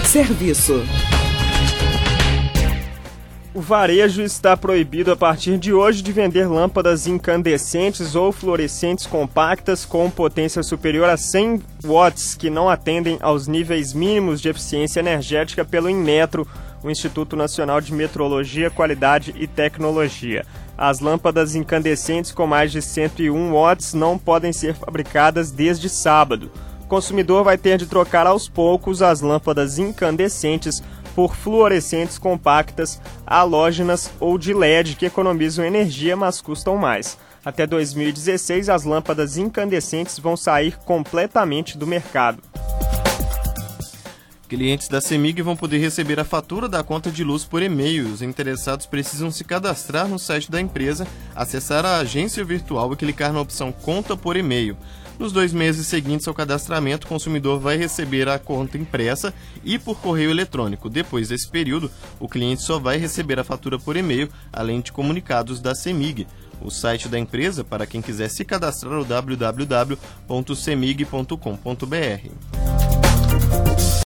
Serviço. O varejo está proibido a partir de hoje de vender lâmpadas incandescentes ou fluorescentes compactas com potência superior a 100 watts que não atendem aos níveis mínimos de eficiência energética pelo Inmetro, o Instituto Nacional de Metrologia, Qualidade e Tecnologia. As lâmpadas incandescentes com mais de 101 watts não podem ser fabricadas desde sábado. O consumidor vai ter de trocar aos poucos as lâmpadas incandescentes por fluorescentes compactas, halógenas ou de LED que economizam energia, mas custam mais. Até 2016, as lâmpadas incandescentes vão sair completamente do mercado. Clientes da CEMIG vão poder receber a fatura da conta de luz por e-mail. Os interessados precisam se cadastrar no site da empresa, acessar a agência virtual e clicar na opção Conta por e-mail. Nos 2 meses seguintes ao cadastramento, o consumidor vai receber a conta impressa e por correio eletrônico. Depois desse período, o cliente só vai receber a fatura por e-mail, além de comunicados da CEMIG. O site da empresa, para quem quiser se cadastrar, é o www.cemig.com.br.